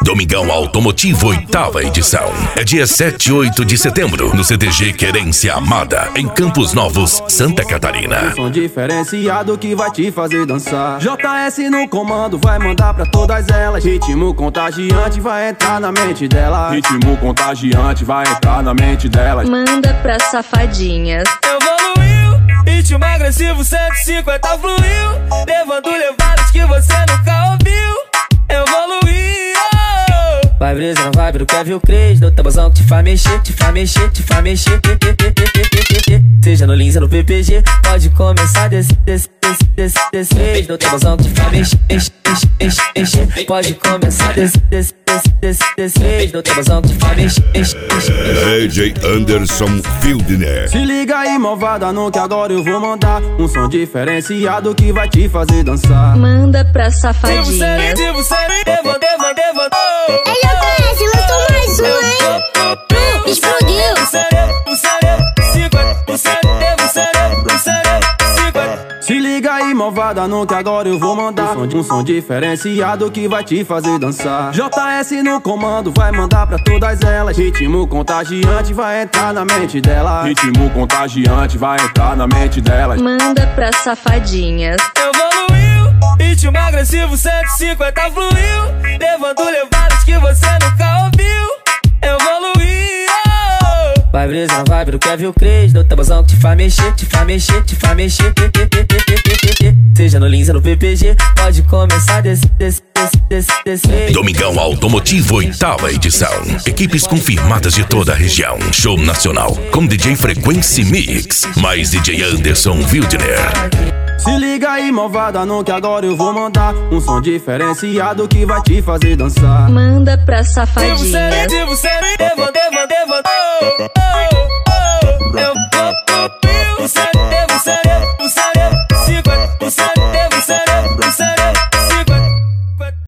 Domingão Automotivo, 8ª edição. É dia 7 e 8 de setembro, no CTG Querência Amada, em Campos Novos, Santa Catarina. Som diferenciado que vai te fazer dançar. JS no comando, vai mandar pra todas elas. Ritmo contagiante vai entrar na mente dela. Ritmo contagiante vai entrar na mente delas. Manda pra safadinhas. Evoluiu, ritmo agressivo 150 fluiu, levando levadas que você nunca ouviu. Evoluiu. Vai brisa na vibe do Kevin Cres, no tabuzão que te faz mexer, te faz mexer, te faz mexer. Seja no Lins ou no PPG, pode começar desse. No tabuzão que te faz mexer, pode começar desse. No tabuzão que te faz mexer. DJ Anderson Fieldner. Se liga aí, malvada, no que agora eu vou mandar um som diferenciado que vai te fazer dançar. Manda pra safadinhas. Ele aparece, lançou mais um, hein? Explodiu. Se liga aí, malvada, no que agora eu vou mandar um som diferenciado que vai te fazer dançar. JS no comando, vai mandar pra todas elas. Ritmo contagiante vai entrar na mente dela. Ritmo contagiante vai entrar na mente delas. Manda pra safadinhas. Evoluiu, ritmo agressivo 150 fluiu, levando levadas que você nunca ouviu. Evoluiu. Vai brisa na vibe do Kevin Cres, no tabuzão que te faz mexer, te faz mexer, te faz mexer. Seja no Lins ou no PPG, pode começar desse. Domingão Automotivo, 8ª edição. Equipes confirmadas de toda a região. Show nacional com DJ Frequency Mix, mais DJ Anderson Fieldner. Se liga aí, malvada, no que agora eu vou mandar um som diferenciado que vai te fazer dançar. Manda pra safadinhas.